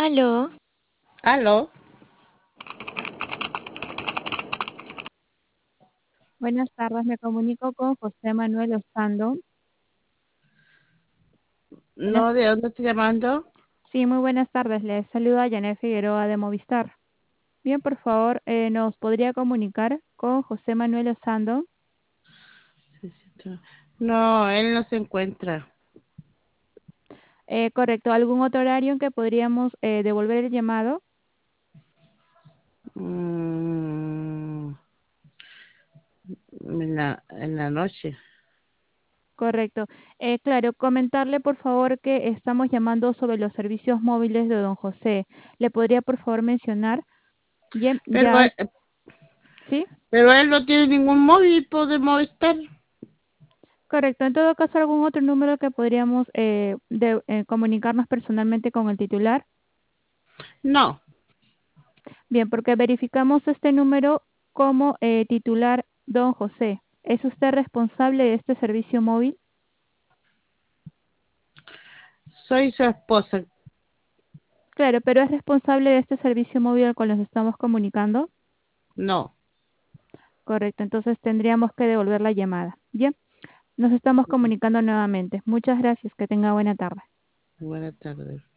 Aló, Aló, Buenas tardes, me comunico con José Manuel Osando. Buenas- no, ¿de dónde estoy llamando? sí, muy buenas tardes, les saluda Janet Figueroa de Movistar. Bien, por favor, ¿nos podría comunicar con José Manuel Osando? No, él no se encuentra. Correcto, ¿algún otro horario en que podríamos devolver el llamado? Mm, en la noche. Correcto. Claro, comentarle por favor que estamos llamando sobre los servicios móviles de don José. ¿Le podría por favor mencionar? Bien, Pero, ya, eh, ¿sí? pero él no tiene ningún móvil, podemos estar. Correcto. En todo caso, ¿algún otro número que podríamos comunicarnos personalmente con el titular? No, Bien, porque verificamos este número como titular don José. ¿Es usted responsable de este servicio móvil? soy su esposa. Claro, pero ¿es responsable de este servicio móvil al cual nos estamos comunicando? No. Correcto, entonces tendríamos que devolver la llamada. Bien, nos estamos comunicando nuevamente. Muchas gracias, que tenga buena tarde. Buenas tardes.